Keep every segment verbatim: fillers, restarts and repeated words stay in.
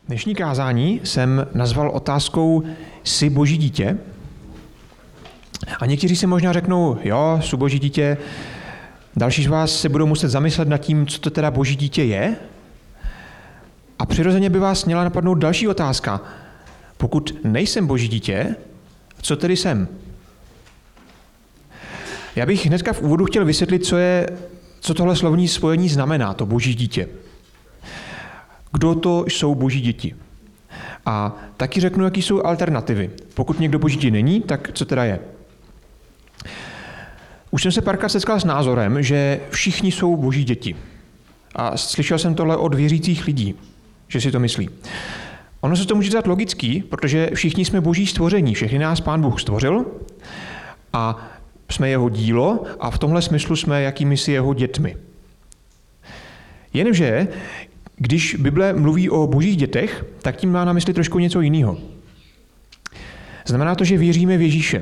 Dnešní kázání jsem nazval otázkou Jsi boží dítě? A někteří si možná řeknou, jo, jsi boží dítě. Další z vás se budou muset zamyslet nad tím, co to teda boží dítě je. A přirozeně by vás měla napadnout další otázka. Pokud nejsem boží dítě, co tedy jsem? Já bych hnedka v úvodu chtěl vysvětlit, co, je, co tohle slovní spojení znamená, to boží dítě. Kdo to jsou boží děti? A taky řeknu, jaký jsou alternativy. Pokud někdo boží dítě není, tak co teda je? Už jsem se párkrát setkal s názorem, že všichni jsou boží děti. A slyšel jsem tohle od věřících lidí, že si to myslí. Ono se to může zdát logický, protože všichni jsme boží stvoření, všechny nás Pán Bůh stvořil a jsme jeho dílo a v tomhle smyslu jsme jakými si jeho dětmi. Jenže když Bible mluví o božích dětech, tak tím má na mysli trošku něco jiného. Znamená to, že věříme v Ježíše.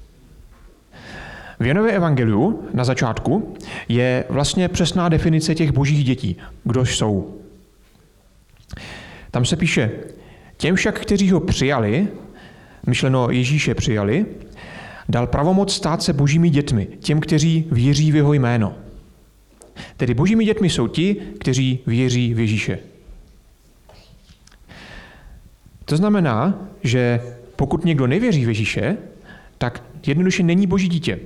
V Janově evangeliu na začátku je vlastně přesná definice těch božích dětí. Kdo jsou? Tam se píše, těm však, kteří ho přijali, myšleno Ježíše přijali, dal pravomoc stát se božími dětmi, těm, kteří věří v jeho jméno. Tedy božími dětmi jsou ti, kteří věří v Ježíše. To znamená, že pokud někdo nevěří v Ježíše, tak jednoduše není boží dítě.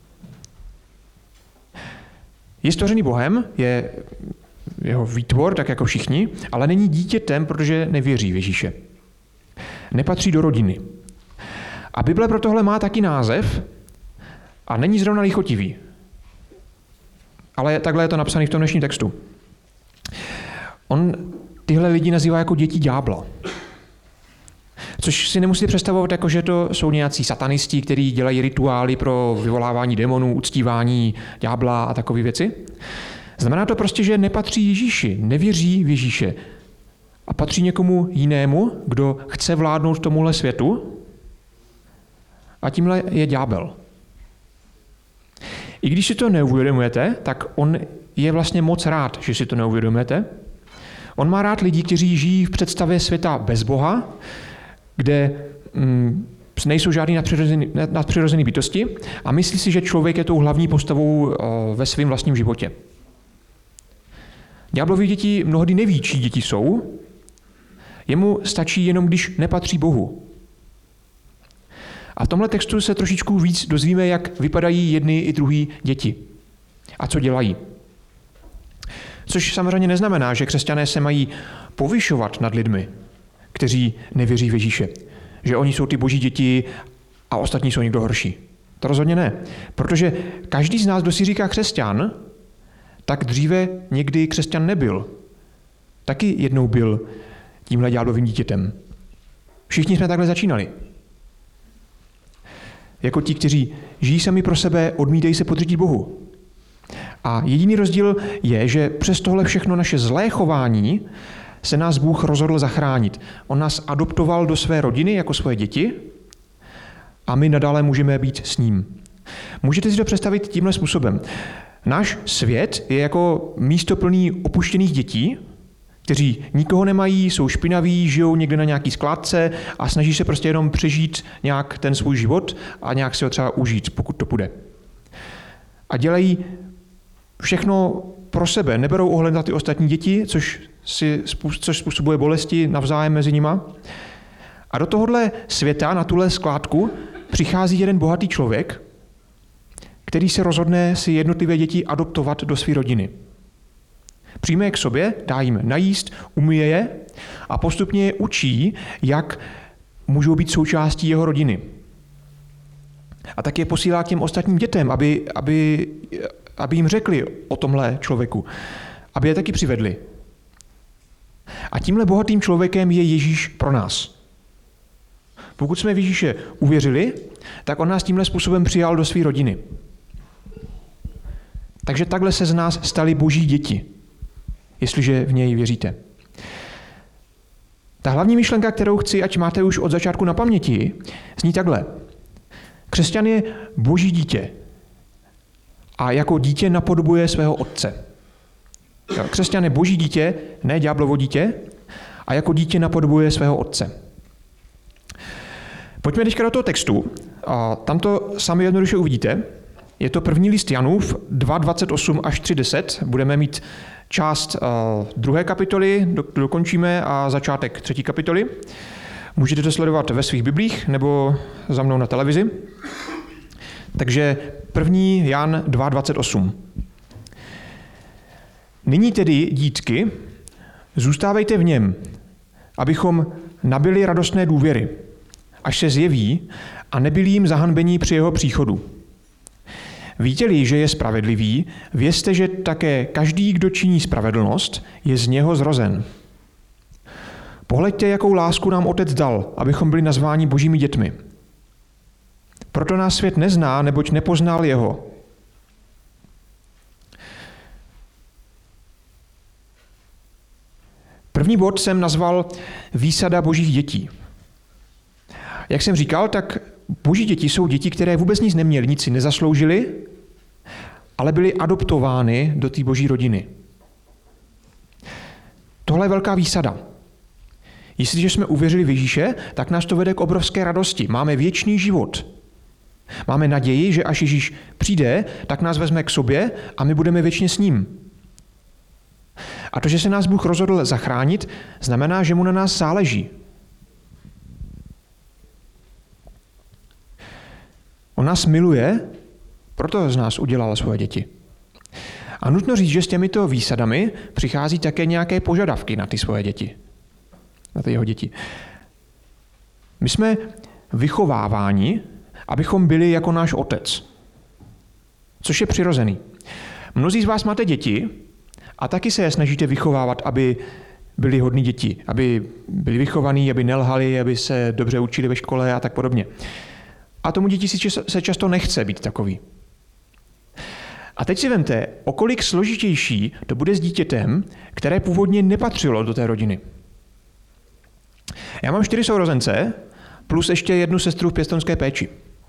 Je stvořený Bohem, je jeho výtvor, tak jako všichni, ale není dítětem, protože nevěří v Ježíše. Nepatří do rodiny. A Bible pro tohle má taky název a není zrovna lichotivý. Ale takhle je to napsané v tom dnešním textu. On tyhle lidi nazývá jako děti ďábla. Což si nemusíte představovat, jako že to jsou nějací satanisti, kteří dělají rituály pro vyvolávání démonů, uctívání ďábla a takové věci. Znamená to prostě, že nepatří Ježíši, nevěří v Ježíše. A patří někomu jinému, kdo chce vládnout tomuhle světu. A tímhle je ďábel. I když si to neuvědomujete, tak on je vlastně moc rád, že si to neuvědomujete. On má rád lidi, kteří žijí v představě světa bez Boha, kde mm, nejsou žádný nadpřirozený, nadpřirozený bytosti a myslí si, že člověk je tou hlavní postavou o, ve svém vlastním životě. Ďáblovi děti mnohdy neví, čí děti jsou. Jemu stačí jenom, když nepatří Bohu. A v tomhle textu se trošičku víc dozvíme, jak vypadají jedny i druhý děti a co dělají. Což samozřejmě neznamená, že křesťané se mají povyšovat nad lidmi, kteří nevěří v Ježíše. Že oni jsou ty boží děti a ostatní jsou někdo horší. To rozhodně ne. Protože každý z nás, kdo si říká křesťan, tak dříve někdy křesťan nebyl. Taky jednou byl tímhle ďáblovým dítětem. Všichni jsme takhle začínali. Jako ti, kteří žijí sami pro sebe, odmítají se podřídit Bohu. A jediný rozdíl je, že přes tohle všechno naše zlé chování se nás Bůh rozhodl zachránit. On nás adoptoval do své rodiny jako svoje děti a my nadále můžeme být s ním. Můžete si to představit tímhle způsobem. Náš svět je jako místo plný opuštěných dětí, kteří nikoho nemají, jsou špinaví, žijou někde na nějaký skládce a snaží se prostě jenom přežít nějak ten svůj život a nějak si ho třeba užít, pokud to půjde. A dělají všechno pro sebe, neberou ohled na ty ostatní děti, což, si, což způsobuje bolesti navzájem mezi nima. A do tohohle světa, na tuhle skládku, přichází jeden bohatý člověk, který se rozhodne si jednotlivé děti adoptovat do své rodiny. Přijme je k sobě, dá jim najíst, umyje je a postupně je učí, jak můžou být součástí jeho rodiny. A tak je posílá k těm ostatním dětem, aby, aby, aby jim řekli o tomhle člověku, aby je taky přivedli. A tímhle bohatým člověkem je Ježíš pro nás. Pokud jsme v Ježíše uvěřili, tak on nás tímhle způsobem přijal do své rodiny. Takže takhle se z nás stali boží děti, jestliže v něj věříte. Ta hlavní myšlenka, kterou chci, ať máte už od začátku na paměti, zní takhle. Křesťan je boží dítě a jako dítě napodobuje svého otce. Křesťan je boží dítě, ne ďáblovo dítě, a jako dítě napodobuje svého otce. Pojďme teďka do toho textu. Tam to sami jednoduše uvidíte. Je to první list Janův dva dvacet osm až tři deset. Budeme mít část druhé kapitoly, dokončíme, a začátek třetí kapitoly. Můžete to sledovat ve svých biblích nebo za mnou na televizi. Takže první Jan dva dvacet osm. Nyní tedy, dítky, zůstávejte v něm, abychom nabili radostné důvěry, až se zjeví, a nebyli jim zahanbení při jeho příchodu. Víte-li, že je spravedlivý, vězte, že také každý, kdo činí spravedlnost, je z něho zrozen. Pohleďte, jakou lásku nám Otec dal, abychom byli nazváni Božími dětmi. Proto nás svět nezná, neboť nepoznal jeho. První bod jsem nazval výsada Božích dětí. Jak jsem říkal, tak Boží děti jsou děti, které vůbec nic neměly, nic si nezasloužily, ale byly adoptovány do té Boží rodiny. Tohle je velká výsada. Jestliže jsme uvěřili v Ježíše, tak nás to vede k obrovské radosti. Máme věčný život. Máme naději, že až Ježíš přijde, tak nás vezme k sobě a my budeme věčně s ním. A to, že se nás Bůh rozhodl zachránit, znamená, že mu na nás záleží. On nás miluje, proto z nás udělal svoje děti. A nutno říct, že s těmito výsadami přichází také nějaké požadavky na ty svoje děti. Na ty jeho děti. My jsme vychováváni, abychom byli jako náš otec. Což je přirozený. Mnozí z vás máte děti a taky se je snažíte vychovávat, aby byli hodní děti, aby byli vychovaní, aby nelhali, aby se dobře učili ve škole a tak podobně. A tomu děti si se často nechce být takový. A teď si vemte, o kolik složitější to bude s dítětem, které původně nepatřilo do té rodiny. Já mám čtyři sourozence, plus ještě jednu sestru v pěstounské péči.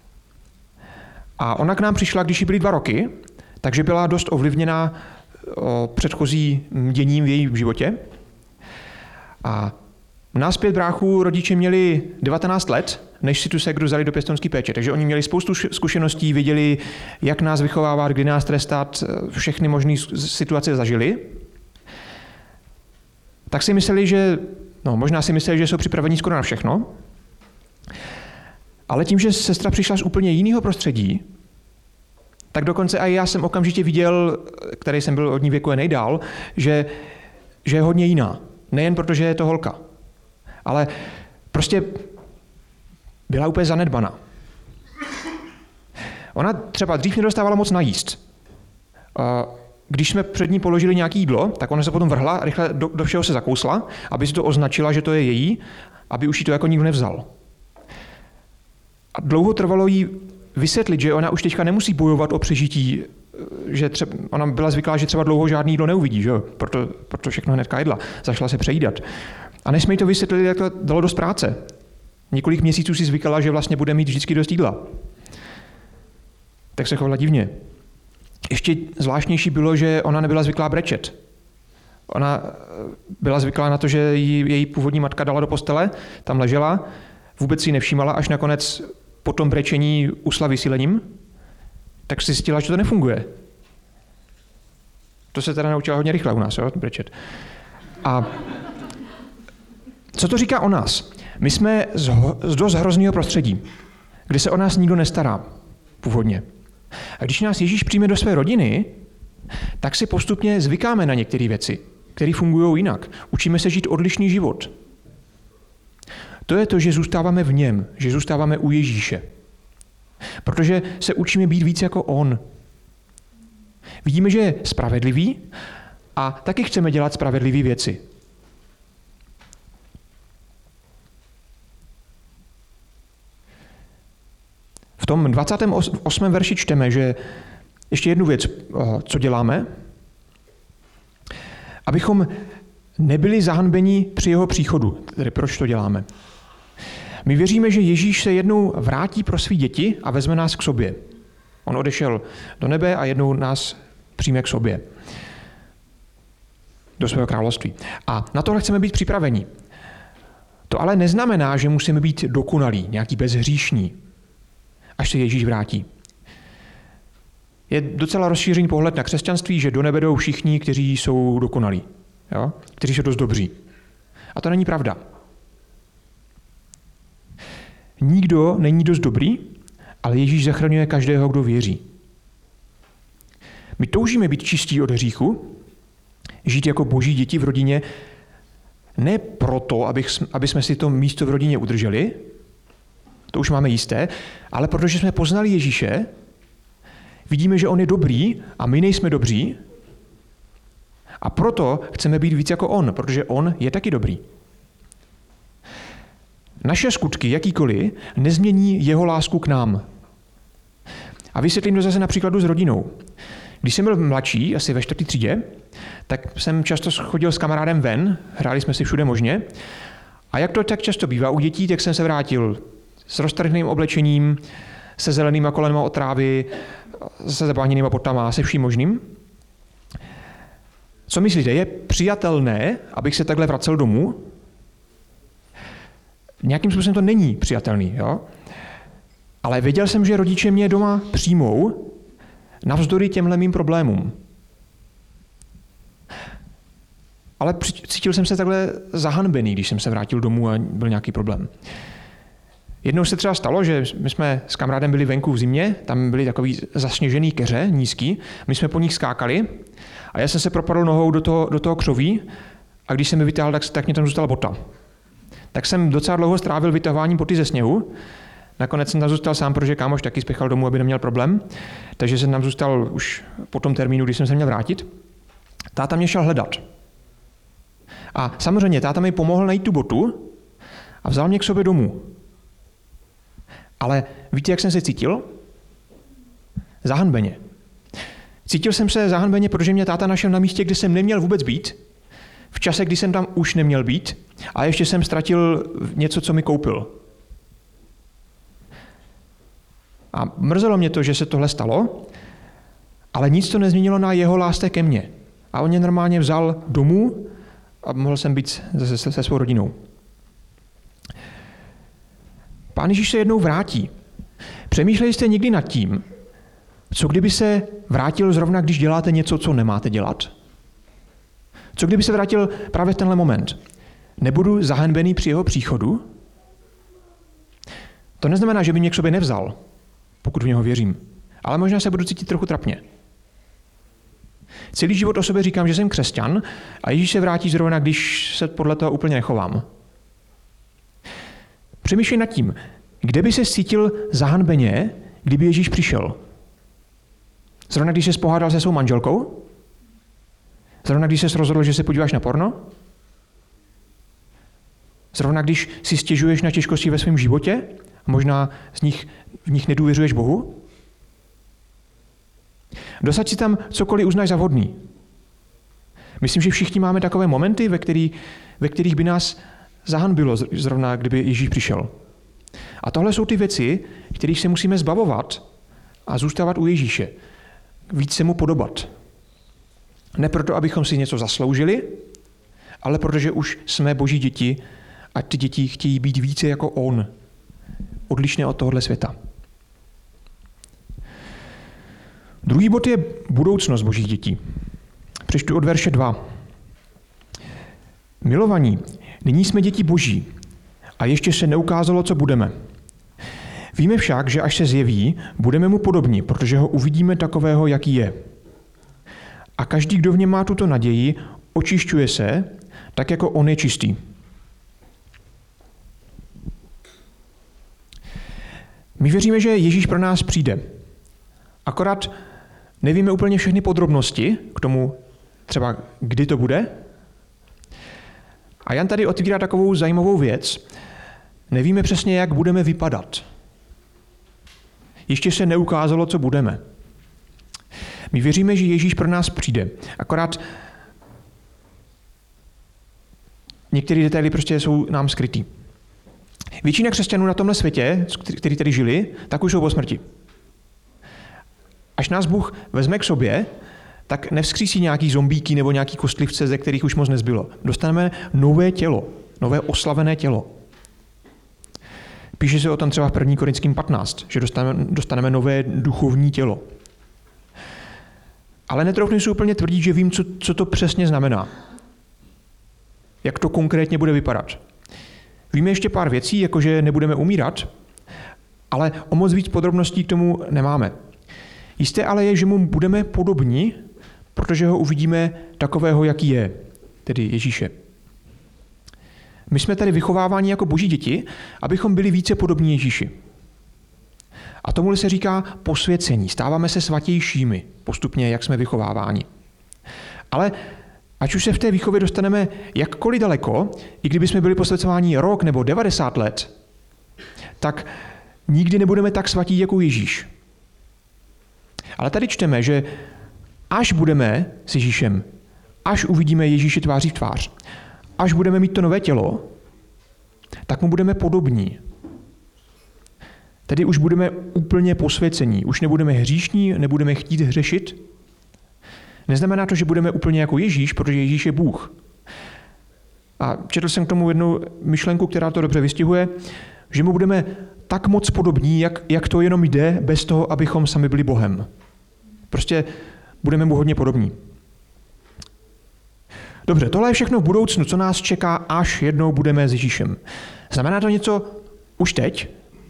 A ona k nám přišla, když jí byly dva roky, takže byla dost ovlivněná předchozí děním v jejím životě. A nás pět bráchů rodiče měli devatenáct let, než si tu ségru vzali do pěstounské péče. Takže oni měli spoustu zkušeností, věděli, jak nás vychovávat, kdy nás trestat, všechny možné situace zažili. Tak si mysleli, že, no možná si mysleli, že jsou připraveni skoro na všechno, ale tím, že sestra přišla z úplně jiného prostředí, tak dokonce i já jsem okamžitě viděl, který jsem byl od ní věku nejdál, že, že je hodně jiná. Nejen proto, že je to holka, ale prostě byla úplně zanedbaná. Ona třeba dřív nedostávala moc najíst. Když jsme před ní položili nějaké jídlo, tak ona se potom vrhla, rychle do, do všeho se zakousla, aby si to označila, že to je její, aby už jí to jako nikdo nevzal. A dlouho trvalo jí vysvětlit, že ona už teďka nemusí bojovat o přežití, že třeba, ona byla zvyklá, že třeba dlouho žádný jídlo neuvidí, že jo? Proto, proto všechno hnedka jedla. Zašla se přejídat. A než jsme jí to vysvětlili, jak to dalo dost práce. Několik měsíců si zvykala, že vlastně bude mít vždycky dost jídla. Tak se chovala divně. Ještě zvláštnější bylo, že ona nebyla zvyklá brečet. Ona byla zvyklá na to, že jí, její původní matka dala do postele, tam ležela, vůbec si ji nevšímala, až nakonec po tom brečení usla vysílením, tak si zjistila, že to nefunguje. To se teda naučila hodně rychle u nás, jo, brečet. A co to říká o nás? My jsme z, ho, z dost hrozného prostředí, kde se o nás nikdo nestará původně. A když nás Ježíš přijme do své rodiny, tak si postupně zvykáme na některé věci, které fungují jinak. Učíme se žít odlišný život. To je to, že zůstáváme v něm, že zůstáváme u Ježíše. Protože se učíme být víc jako on. Vidíme, že je spravedlivý a taky chceme dělat spravedlivé věci. V tom dvacátém osmém verši čteme, že ještě jednu věc, co děláme, abychom nebyli zahanbeni při jeho příchodu. Tedy proč to děláme? My věříme, že Ježíš se jednou vrátí pro svý děti a vezme nás k sobě. On odešel do nebe a jednou nás přijme k sobě. Do svého království. A na tohle chceme být připraveni. To ale neznamená, že musíme být dokonalí, nějaký bezhříšní, až se Ježíš vrátí. Je docela rozšířený pohled na křesťanství, že do nebe jdou všichni, kteří jsou dokonalí, jo? Kteří jsou dost dobří. A to není pravda. Nikdo není dost dobrý, ale Ježíš zachraňuje každého, kdo věří. My toužíme být čistí od hříchu, žít jako boží děti v rodině, ne proto, abych, aby jsme si to místo v rodině udrželi, to už máme jisté, ale protože jsme poznali Ježíše, vidíme, že on je dobrý a my nejsme dobří a proto chceme být víc jako on, protože on je taky dobrý. Naše skutky, jakýkoliv, nezmění jeho lásku k nám. A vysvětlím to zase na příkladu s rodinou. Když jsem byl mladší, asi ve čtvrtý třídě, tak jsem často chodil s kamarádem ven, hráli jsme si všude možně. A jak to tak často bývá u dětí, tak jsem se vrátil s roztrhným oblečením, se zelenýma kolenama od trávy, se zabáněnýma potama, se vším možným. Co myslíte, je přijatelné, abych se takhle vracel domů? Nějakým způsobem to není přijatelný, jo? Ale věděl jsem, že rodiče mě doma přijmou navzdory těmhle mým problémům. Ale cítil jsem se takhle zahanbený, když jsem se vrátil domů a byl nějaký problém. Jednou se třeba stalo, že my jsme s kamarádem byli venku v zimě, tam byly takový zasněžený keře, nízký, my jsme po nich skákali a já jsem se propadl nohou do toho, do toho křoví a když jsem mi vytáhl, tak, tak mě tam zůstala bota. Tak jsem docela dlouho strávil vytahováním boty ze sněhu. Nakonec jsem tam zůstal sám, protože kámoš taky spěchal domů, aby neměl problém. Takže jsem tam zůstal už po tom termínu, kdy jsem se měl vrátit. Táta mě šel hledat. A samozřejmě táta mi pomohl najít tu botu a vzal mě k sobě domů. Ale víte, jak jsem se cítil? Zahanbeně. Cítil jsem se zahanbeně, protože mě táta našel na místě, kde jsem neměl vůbec být, v čase, kdy jsem tam už neměl být, a ještě jsem ztratil něco, co mi koupil. A mrzelo mě to, že se tohle stalo, ale nic to nezměnilo na jeho lásce ke mně. A on mě normálně vzal domů a mohl jsem být se, se, se svou rodinou. Pán Ježíš se jednou vrátí. Přemýšleli jste někdy nad tím, co kdyby se vrátil zrovna, když děláte něco, co nemáte dělat? Co kdyby se vrátil právě v tenhle moment? Nebudu zahanbený při jeho příchodu? To neznamená, že by mě k sobě nevzal, pokud v něho věřím. Ale možná se budu cítit trochu trapně. Celý život o sobě říkám, že jsem křesťan a Ježíš se vrátí zrovna, když se podle toho úplně nechovám. Přemýšlej nad tím, kde by se cítil zahanbeně, kdyby Ježíš přišel. Zrovna když se pohádal se svou manželkou? Zrovna když se rozhodl, že se podíváš na porno? Zrovna když si stěžuješ na těžkosti ve svém životě? A možná z nich, v nich nedůvěřuješ Bohu? Dosaď si tam cokoliv uznáš za vhodný. Myslím, že všichni máme takové momenty, ve, který, ve kterých by nás zahanbilo zrovna, kdyby Ježíš přišel. A tohle jsou ty věci, kterých se musíme zbavovat a zůstávat u Ježíše. Víc se mu podobat. Ne proto, abychom si něco zasloužili, ale protože už jsme Boží děti a ty děti chtějí být více jako on. Odlišné od tohohle světa. Druhý bod je budoucnost Božích dětí. Přečtu od verše dva. Milovaní, nyní jsme děti Boží a ještě se neukázalo, co budeme. Víme však, že až se zjeví, budeme mu podobní, protože ho uvidíme takového, jaký je. A každý, kdo v něm má tuto naději, očišťuje se, tak jako on je čistý. My věříme, že Ježíš pro nás přijde. Akorát nevíme úplně všechny podrobnosti k tomu, třeba kdy to bude. A Jan tady otvírá takovou zajímavou věc. Nevíme přesně, jak budeme vypadat. Ještě se neukázalo, co budeme. My věříme, že Ježíš pro nás přijde. Akorát některé detaily prostě jsou nám skrytý. Většina křesťanů na tomhle světě, kteří tady žili, tak už jsou po smrti. Až nás Bůh vezme k sobě, tak nevzkřísí nějaký zombíky nebo nějaký kostlivce, ze kterých už moc nezbylo. Dostaneme nové tělo, nové oslavené tělo. Píše se o tom třeba v první Korinským patnáct, že dostaneme, dostaneme nové duchovní tělo. Ale netroufnu si úplně tvrdit, že vím, co, co to přesně znamená. Jak to konkrétně bude vypadat. Víme ještě pár věcí, jako že nebudeme umírat, ale o moc víc podrobností k tomu nemáme. Jisté ale je, že mu budeme podobní, protože ho uvidíme takového, jaký je, tedy Ježíše. My jsme tady vychováváni jako boží děti, abychom byli více podobní Ježíši. A tomu se říká posvěcení. Stáváme se svatějšími postupně, jak jsme vychováváni. Ale ať už se v té výchově dostaneme jakkoliv daleko, i kdyby jsme byli posvěcováni rok nebo devadesát let, tak nikdy nebudeme tak svatí jako Ježíš. Ale tady čteme, že až budeme s Ježíšem, až uvidíme Ježíše tváří v tvář, až budeme mít to nové tělo, tak mu budeme podobní. Tedy už budeme úplně posvěcení, už nebudeme hříšní, nebudeme chtít hřešit. Neznamená to, že budeme úplně jako Ježíš, protože Ježíš je Bůh. A četl jsem k tomu jednu myšlenku, která to dobře vystihuje, že mu budeme tak moc podobní, jak, jak to jenom jde, bez toho, abychom sami byli Bohem. Prostě budeme mu hodně podobní. Dobře, tohle je všechno v budoucnu, co nás čeká, až jednou budeme s Ježíšem. Znamená to něco už teď?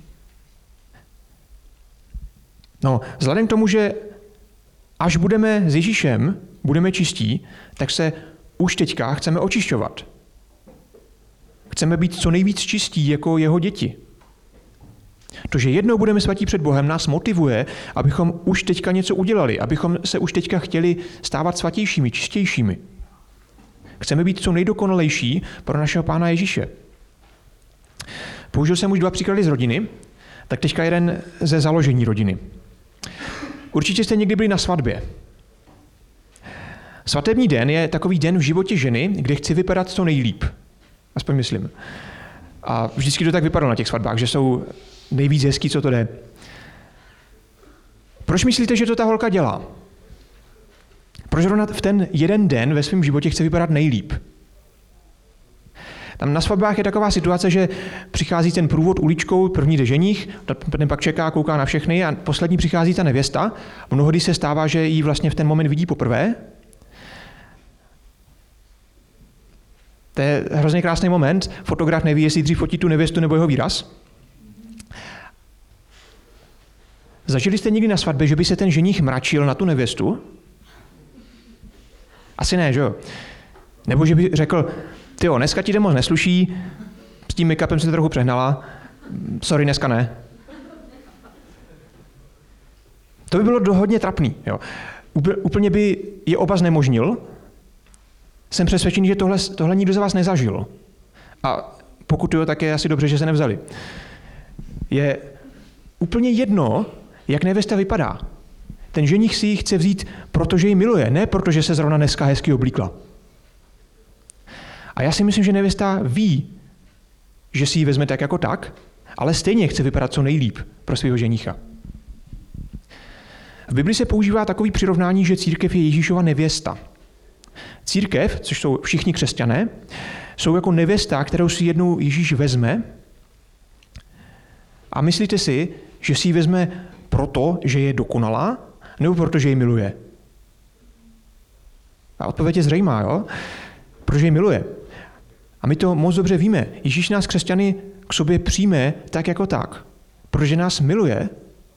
No, vzhledem k tomu, že až budeme s Ježíšem, budeme čistí, tak se už teďka chceme očišťovat. Chceme být co nejvíc čistí jako jeho děti. To, že jednou budeme svatí před Bohem, nás motivuje, abychom už teďka něco udělali, abychom se už teďka chtěli stávat svatějšími, čistějšími. Chceme být co nejdokonalejší pro našeho Pána Ježíše. Použil jsem už dva příklady z rodiny, tak teďka jeden ze založení rodiny. Určitě jste někdy byli na svatbě. Svatební den je takový den v životě ženy, kde chci vypadat co nejlíp. Aspoň myslím. A vždycky to tak vypadalo na těch svatbách, že jsou nejvíc hezký, co to jde. Proč myslíte, že to ta holka dělá? Proč zrovna v ten jeden den ve svém životě chce vypadat nejlíp? Tam na svatbách je taková situace, že přichází ten průvod uličkou, první jde ženích, ten pak čeká, kouká na všechny a poslední přichází ta nevěsta. Mnohdy se stává, že ji vlastně v ten moment vidí poprvé. To je hrozně krásný moment. Fotograf neví, jestli dřív fotí tu nevěstu nebo jeho výraz. Zažili jste někdy na svatbě, že by se ten ženích mračil na tu nevěstu? Asi ne, že jo? Nebo že by řekl, tyjo, dneska ti moc nesluší, s tím make-upem se trochu přehnala, sorry, dneska ne. To by bylo dohodně trapný. Jo. Úplně by je oba znemožnil. Jsem přesvědčený, že tohle, tohle nikdo z vás nezažil. A pokud jo, tak je asi dobře, že se nevzali. Je úplně jedno, jak nevěsta vypadá. Ten ženich si ji chce vzít, protože ji miluje, ne protože se zrovna dneska hezky oblíkla. A já si myslím, že nevěsta ví, že si ji vezme tak jako tak, ale stejně chce vypadat co nejlíp pro svého ženicha. V Bibli se používá takový přirovnání, že církev je Ježíšova nevěsta. Církev, což jsou všichni křesťané, jsou jako nevěsta, kterou si jednou Ježíš vezme a myslíte si, že si ji vezme proto, že je dokonalá, nebo proto, že ji miluje? A odpověď je zřejmá, jo? Protože ji miluje. A my to moc dobře víme. Ježíš nás křesťany k sobě přijme tak jako tak. Protože nás miluje,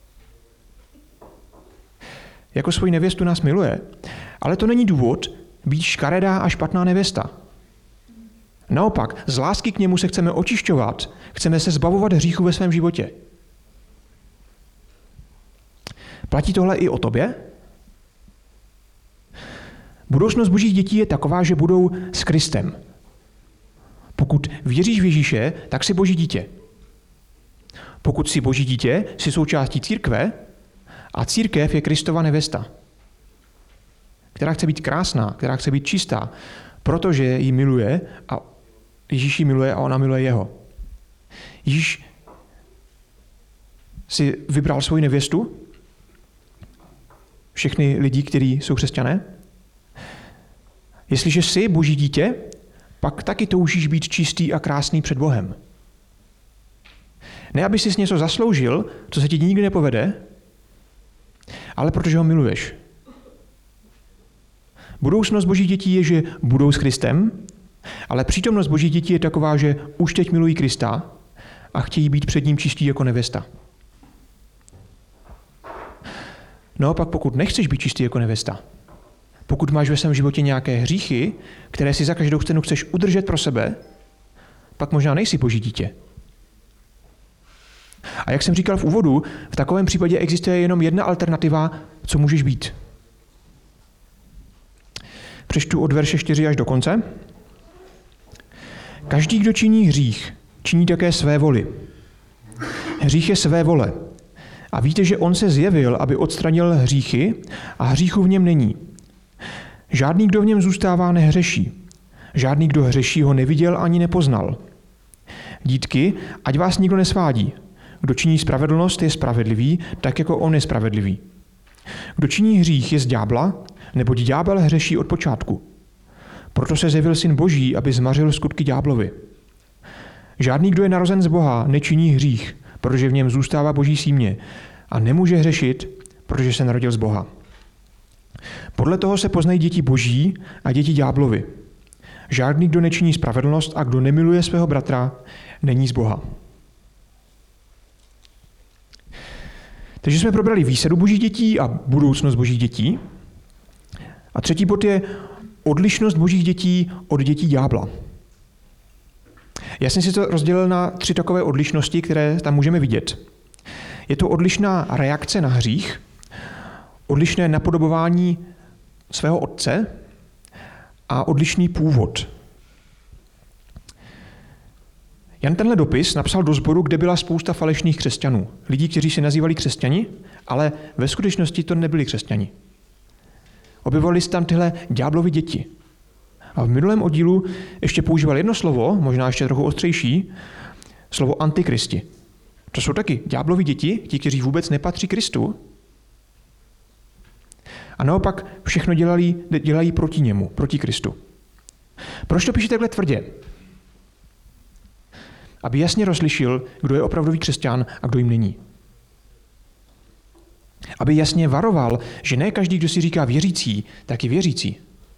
jako svoji nevěstu nás miluje. Ale to není důvod být škaredá a špatná nevěsta. Naopak, z lásky k němu se chceme očišťovat, chceme se zbavovat hříchu ve svém životě. Platí tohle i o tobě? Budoucnost božích dětí je taková, že budou s Kristem. Pokud věříš v Ježíše, tak jsi boží dítě. Pokud jsi boží dítě, jsi součástí církve a církev je Kristova nevěsta, která chce být krásná, která chce být čistá, protože ji miluje a Ježíš ji miluje a ona miluje jeho. Ježíš si vybral svoji nevěstu, všechny lidi, kteří jsou křesťané. Jestliže jsi boží dítě, pak taky toužíš být čistý a krásný před Bohem. Ne, aby jsi něco zasloužil, co se ti nikdy nepovede, ale protože ho miluješ. Budoucnost božích dětí je, že budou s Kristem, ale přítomnost božích dětí je taková, že už teď milují Krista a chtějí být před ním čistí jako nevěsta. No pak pokud nechceš být čistý jako nevěsta, pokud máš ve svém životě nějaké hříchy, které si za každou cenu chceš udržet pro sebe, pak možná nejsi boží dítě. A jak jsem říkal v úvodu, v takovém případě existuje jenom jedna alternativa, co můžeš být. Přečtu od verše čtyři až do konce. Každý, kdo činí hřích, činí také své voli. Hřích je své vole. A víte, že on se zjevil, aby odstranil hříchy a hříchu v něm není. Žádný, kdo v něm zůstává, nehřeší. Žádný, kdo hřeší, ho neviděl ani nepoznal. Dítky, ať vás nikdo nesvádí. Kdo činí spravedlnost, je spravedlivý, tak jako on je spravedlivý. Kdo činí hřích, je z ďábla, neboť ďábel hřeší od počátku. Proto se zjevil Syn Boží, aby zmařil skutky ďáblovi. Žádný, kdo je narozen z Boha, nečiní hřích, protože v něm zůstává Boží símě a nemůže hřešit, protože se narodil z Boha. Podle toho se poznají děti Boží a děti ďáblovi. Žádný, kdo nečiní spravedlnost a kdo nemiluje svého bratra, není z Boha. Takže jsme probrali výsadu božích dětí a budoucnost božích dětí. A třetí bod je odlišnost božích dětí od dětí ďábla. Já jsem si to rozdělil na tři takové odlišnosti, které tam můžeme vidět. Je to odlišná reakce na hřích, odlišné napodobování svého otce a odlišný původ. Jan tenhle dopis napsal do sboru, kde byla spousta falešných křesťanů. Lidí, kteří se nazývali křesťani, ale ve skutečnosti to nebyli křesťani. Objevovali se tam tyhle ďáblovi děti. A v minulém oddílu ještě používal jedno slovo, možná ještě trochu ostřejší, slovo antikristi. To jsou taky ďáblovi děti, ti, kteří vůbec nepatří Kristu. A naopak všechno dělali, dělají proti němu, proti Kristu. Proč to píše takhle tvrdě? Aby jasně rozlišil, kdo je opravdový křesťan a kdo jim není. Aby jasně varoval, že ne každý, kdo si říká věřící, tak je věřící.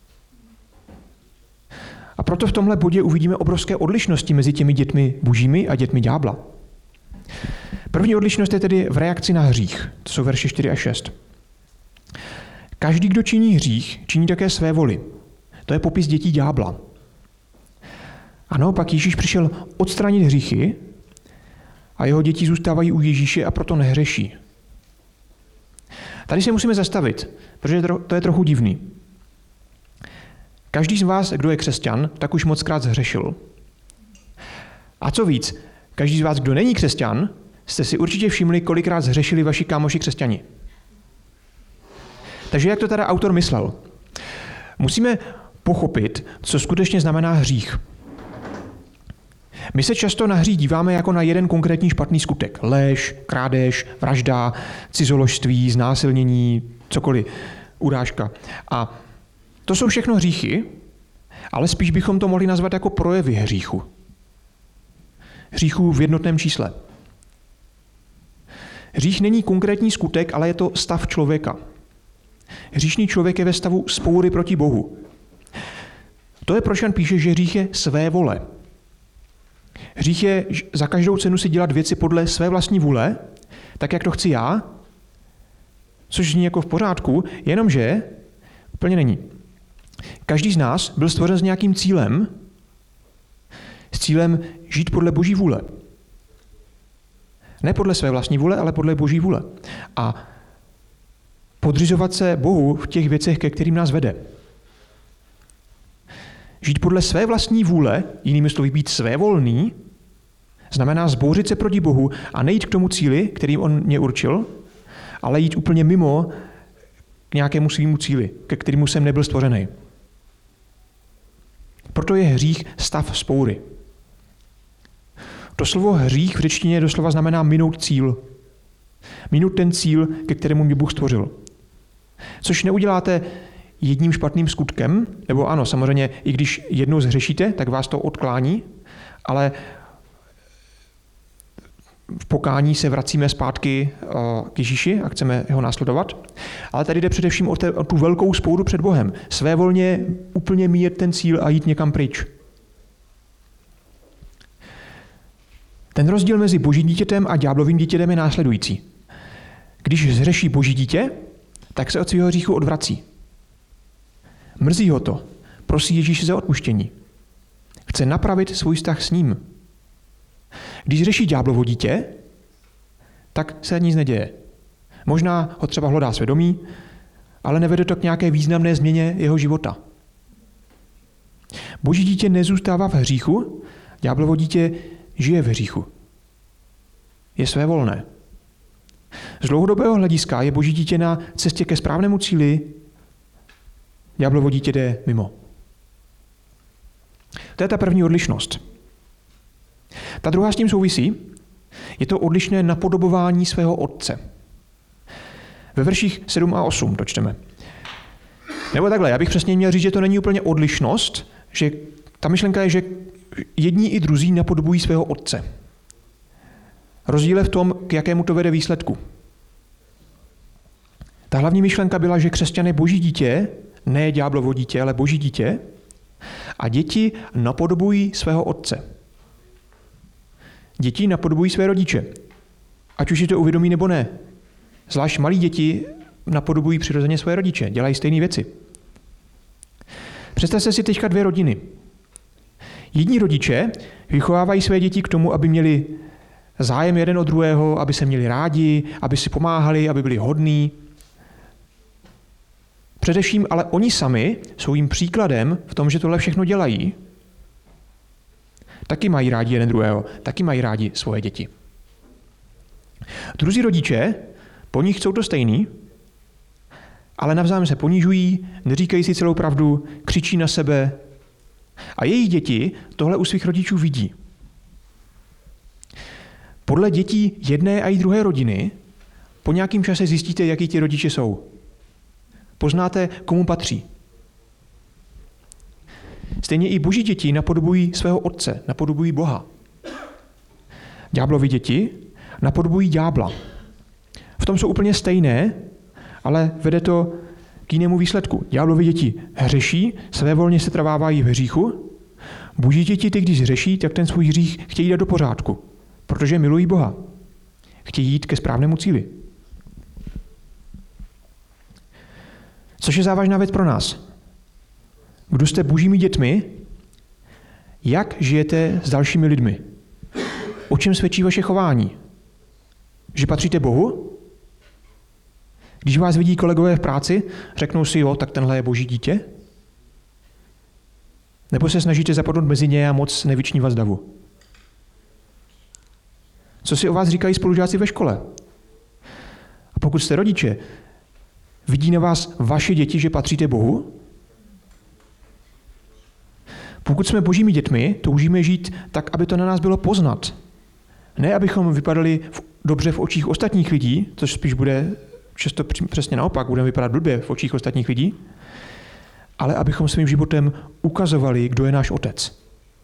A proto v tomhle bodě uvidíme obrovské odlišnosti mezi těmi dětmi božími a dětmi ďábla. První odlišnost je tedy v reakci na hřích. To jsou verše čtyři a šest. Každý, kdo činí hřích, činí také své voli. To je popis dětí ďábla. A naopak Ježíš přišel odstranit hříchy a jeho děti zůstávají u Ježíše a proto nehřeší. Tady se musíme zastavit, protože to je trochu divný. Každý z vás, kdo je křesťan, tak už mockrát zhřešil. A co víc, každý z vás, kdo není křesťan, jste si určitě všimli, kolikrát zhřešili vaši kámoši křesťani. Takže jak to teda autor myslel? Musíme pochopit, co skutečně znamená hřích. My se často na hřích díváme jako na jeden konkrétní špatný skutek. Lež, krádež, vražda, cizoložství, znásilnění, cokoliv, urážka. A to jsou všechno hříchy, ale spíš bychom to mohli nazvat jako projevy hříchu. Hříchu v jednotném čísle. Hřích není konkrétní skutek, ale je to stav člověka. Hříšný člověk je ve stavu spoury proti Bohu. To je, proč Jan píše, že hřích je své vole. Hřích je za každou cenu si dělat věci podle své vlastní vůle, tak jak to chci já, což zní jako v pořádku, jenomže úplně není. Každý z nás byl stvořen s nějakým cílem, s cílem žít podle Boží vůle. Ne podle své vlastní vůle, ale podle Boží vůle. A podřizovat se Bohu v těch věcech, ke kterým nás vede. Žít podle své vlastní vůle, jinými slovy být svévolný, znamená zbouřit se proti Bohu a nejít k tomu cíli, kterým on mě určil, ale jít úplně mimo k nějakému svýmu cíli, ke kterému jsem nebyl stvořený. Proto je hřích stav spoury. To slovo hřích v řečtině doslova znamená minout cíl. Minout ten cíl, ke kterému mě Bůh stvořil. Což neuděláte jedním špatným skutkem, nebo ano, samozřejmě, i když jednou zhřešíte, tak vás to odklání, ale v pokání se vracíme zpátky k Ježíši a chceme ho následovat. Ale tady jde především o, te, o tu velkou spouru před Bohem. Svévolně úplně míjet ten cíl a jít někam pryč. Ten rozdíl mezi božím dítětem a ďáblovým dítětem je následující. Když zhřeší boží dítě, tak se od svého hříchu odvrací. Mrzí ho to. Prosí Ježíše za odpuštění. Chce napravit svůj vztah s ním. Když řeší ďáblovo dítě, tak se nic neděje. Možná ho třeba hlodá svědomí, ale nevede to k nějaké významné změně jeho života. Boží dítě nezůstává v hříchu, ďáblovo dítě žije v hříchu. Je svévolné. Z dlouhodobého hlediska je boží dítě na cestě ke správnému cíli, ďáblovo dítě jde mimo. To je ta první odlišnost. Ta druhá s tím souvisí, je to odlišné napodobování svého otce. Ve verších sedm a osm to čteme. Nebo takhle, já bych přesně měl říct, že to není úplně odlišnost, že ta myšlenka je, že jedni i druzí napodobují svého otce. Rozdíl je v tom, k jakému to vede výsledku. Ta hlavní myšlenka byla, že křesťan je boží dítě, ne ďáblovo dítě, ale boží dítě, a děti napodobují svého otce. Děti napodobují své rodiče, ať už je to uvědomí nebo ne. Zvlášť malí děti napodobují přirozeně své rodiče, dělají stejné věci. Představte si teďka dvě rodiny. Jedni rodiče vychovávají své děti k tomu, aby měli zájem jeden od druhého, aby se měli rádi, aby si pomáhali, aby byli hodní. Především ale oni sami jsou jim příkladem v tom, že tohle všechno dělají. Taky mají rádi jeden druhého, taky mají rádi svoje děti. Druzí rodiče, po nich chcou to stejný, ale navzájem se ponižují, neříkají si celou pravdu, křičí na sebe a jejich děti tohle u svých rodičů vidí. Podle dětí jedné a i druhé rodiny po nějakém čase zjistíte, jaký ti rodiče jsou. Poznáte, komu patří. Stejně i boží děti napodobují svého otce, napodobují Boha. Ďáblovi děti napodobují ďábla. V tom jsou úplně stejné, ale vede to k jinému výsledku. Ďáblovi děti hřeší, svévolně se trvávají v hříchu. Boží děti, ty když hřeší, tak ten svůj hřích chtějí dát do pořádku, protože milují Boha. Chtějí jít ke správnému cíli. Což je závažná věc pro nás. Kdo jste božími dětmi, jak žijete s dalšími lidmi? O čem svědčí vaše chování? Že patříte Bohu? Když vás vidí kolegové v práci, řeknou si, jo, tak tenhle je boží dítě? Nebo se snažíte zapadnout mezi ně a moc nevyčnívat z davu? Co si o vás říkají spolužáci ve škole? A pokud jste rodiče, vidí na vás vaše děti, že patříte Bohu? Pokud jsme božími dětmi, toužíme žít tak, aby to na nás bylo poznat. Ne, abychom vypadali v, dobře v očích ostatních lidí, což spíš bude často přesně naopak, budeme vypadat blbě v očích ostatních lidí, ale abychom svým životem ukazovali, kdo je náš otec.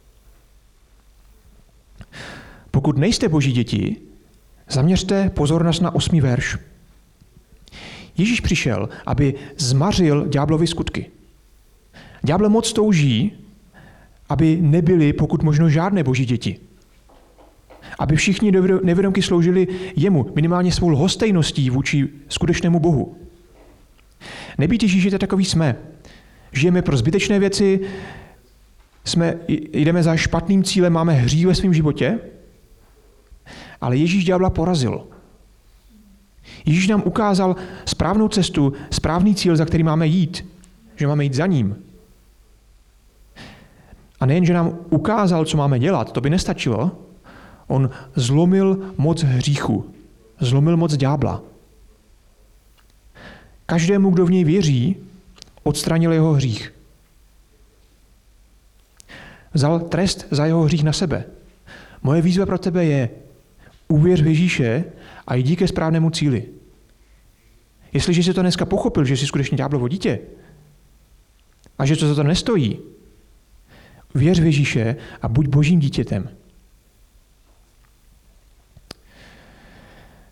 Pokud nejste boží děti, zaměřte pozornost na osmý verš. Ježíš přišel, aby zmařil ďáblovy skutky. Ďábel moc touží, aby nebyli pokud možno žádné boží děti. Aby všichni nevědomky sloužili jemu, minimálně svou lhostejností vůči skutečnému Bohu. Nebýt Ježíši, takový jsme. Žijeme pro zbytečné věci, jsme, jdeme za špatným cílem, máme hřích ve svém životě, ale Ježíš ďábla porazil. Ježíš nám ukázal správnou cestu, správný cíl, za který máme jít, že máme jít za ním. A nejen, že nám ukázal, co máme dělat, to by nestačilo, on zlomil moc hříchu, zlomil moc ďábla. Každému, kdo v něj věří, odstranil jeho hřích. Vzal trest za jeho hřích na sebe. Moje výzva pro tebe je, uvěř v Ježíše a jdi ke správnému cíli. Jestliže jsi to dneska pochopil, že jsi skutečně ďáblovo dítě a že to za to nestojí, věř v Ježíše a buď božím dítětem.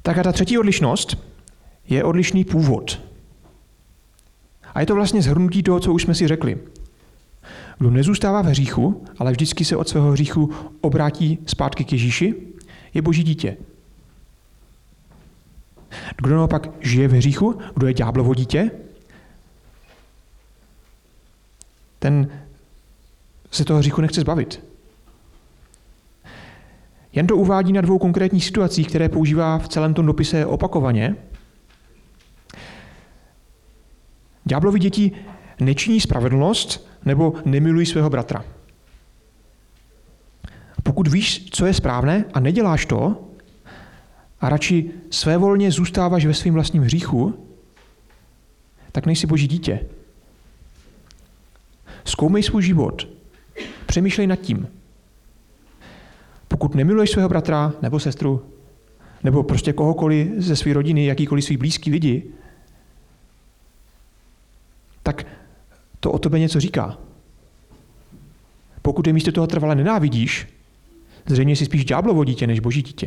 Tak a ta třetí odlišnost je odlišný původ. A je to vlastně shrnutí toho, co už jsme si řekli. Kdo nezůstává v hříchu, ale vždycky se od svého hříchu obrátí zpátky k Ježíši, je Boží dítě. Kdo naopak žije v hříchu, kdo je ďáblovo dítě, ten se toho hříchu nechce zbavit. Jan to uvádí na dvou konkrétních situacích, které používá v celém tom dopise opakovaně. Ďáblovi děti nečiní spravedlnost nebo nemilují svého bratra. Pokud víš, co je správné a neděláš to, a radši svévolně zůstáváš ve svém vlastním hříchu, tak nejsi Boží dítě. Zkoumej svůj život. Přemýšlej nad tím. Pokud nemiluješ svého bratra nebo sestru, nebo prostě kohokoliv ze své rodiny, jakýkoliv svý blízký lidi, tak to o tobě něco říká. Pokud je místo toho trvale nenávidíš, zřejmě jsi spíš ďáblovo dítě než Boží dítě.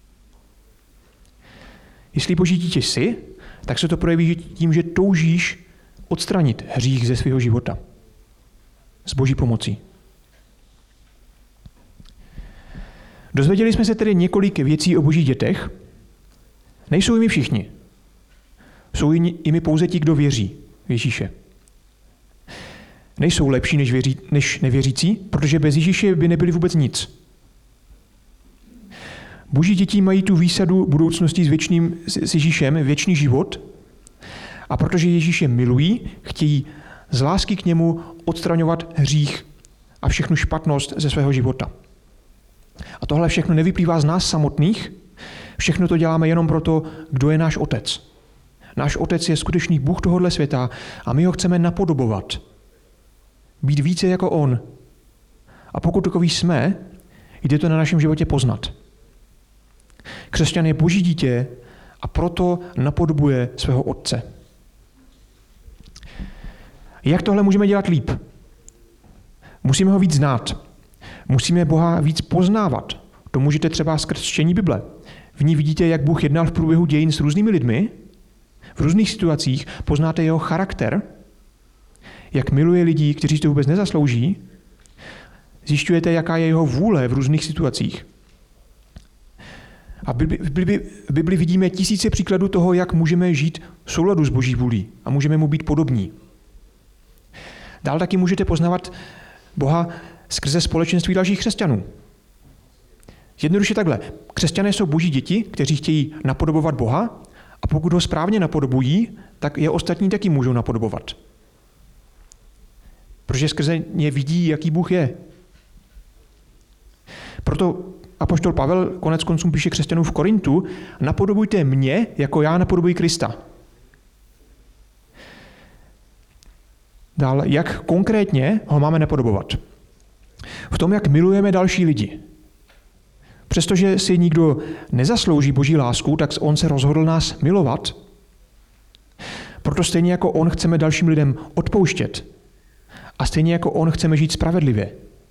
Jestli Boží dítě jsi, tak se to projeví tím, že toužíš odstranit hřích ze svého života. S Boží pomocí. Dozvěděli jsme se tedy několik věcí o Božích dětech. Nejsou jimi všichni. Jsou jimi pouze ti, kdo věří v Ježíše. Nejsou lepší než, věří, než nevěřící, protože bez Ježíše by nebyli vůbec nic. Boží děti mají tu výsadu budoucnosti s, věčným, s Ježíšem, věčný život, a protože Ježíše milují, chtějí z lásky k němu odstraňovat hřích a všechnu špatnost ze svého života. A tohle všechno nevyplývá z nás samotných, všechno to děláme jenom proto, kdo je náš otec. Náš otec je skutečný Bůh tohohle světa a my ho chceme napodobovat. Být více jako on. A pokud takový jsme, jde to na našem životě poznat. Křesťan je Boží dítě a proto napodobuje svého otce. Jak tohle můžeme dělat líp? Musíme ho víc znát. Musíme Boha víc poznávat. To můžete třeba skrz čtení Bible. V ní vidíte, jak Bůh jednal v průběhu dějin s různými lidmi. V různých situacích poznáte jeho charakter, jak miluje lidi, kteří to vůbec nezaslouží. Zjišťujete, jaká je jeho vůle v různých situacích. A v Bibli, v Bibli, v Bibli vidíme tisíce příkladů toho, jak můžeme žít v souladu s Boží vůlí a můžeme mu být podobní. Dál taky můžete poznávat Boha skrze společenství dalších křesťanů. Jednoduše takhle. Křesťané jsou Boží děti, kteří chtějí napodobovat Boha, a pokud ho správně napodobují, tak je ostatní taky můžou napodobovat. Protože skrze ně vidí, jaký Bůh je. Proto apoštol Pavel konec konců píše křesťanům v Korintu: napodobujte mě, jako já napodobuji Krista. Dál, jak konkrétně ho máme napodobovat? V tom, jak milujeme další lidi. Přestože si nikdo nezaslouží Boží lásku, tak on se rozhodl nás milovat. Proto stejně jako on chceme dalším lidem odpouštět. A stejně jako on chceme žít spravedlivě.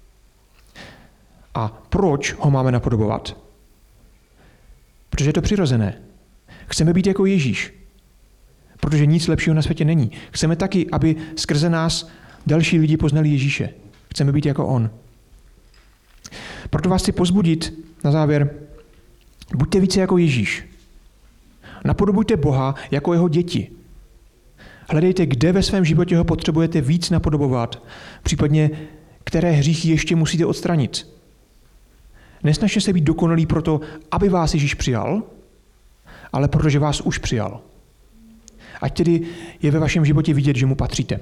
A proč ho máme napodobovat? Protože je to přirozené. Chceme být jako Ježíš. Protože nic lepšího na světě není. Chceme taky, aby skrze nás další lidi poznali Ježíše. Chceme být jako on. Proto vás chci pozbudit na závěr. Buďte více jako Ježíš. Napodobujte Boha jako jeho děti. Hledejte, kde ve svém životě ho potřebujete víc napodobovat, případně které hříchy ještě musíte odstranit. Nesnažte se být dokonalí proto, aby vás Ježíš přijal, ale protože vás už přijal. Ať tedy je ve vašem životě vidět, že mu patříte.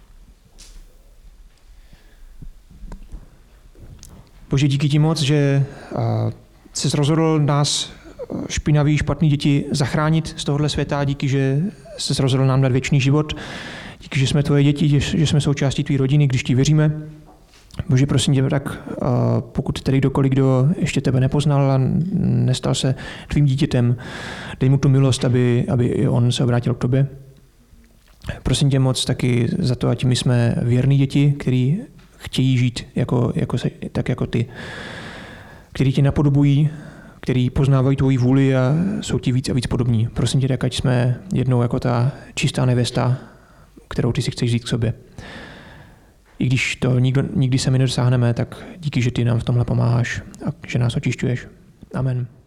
Bože, díky ti moc, že jsi rozhodl nás špinavý, špatný děti zachránit z tohohle světa. Díky, že jsi rozhodl nám dát věčný život. Díky, že jsme tvoje děti, že, že jsme součástí tvé rodiny, když ti věříme. Bože, prosím tě, tak pokud tedy kdokoliv, kdo ještě tebe nepoznal a nestal se tvým dítětem, dej mu tu milost, aby, aby i on se obrátil k tobě. Prosím tě moc taky za to, ať my jsme věrní děti, který chtějí žít jako, jako se, tak jako ty, který tě napodobují, který poznávají tvoji vůli a jsou ti víc a víc podobní. Prosím tě, tak ať jsme jednou jako ta čistá nevěsta, kterou ty si chceš vzít k sobě. I když to nikdo, nikdy sami nedosáhneme, tak díky, že ty nám v tomhle pomáháš a že nás očišťuješ. Amen.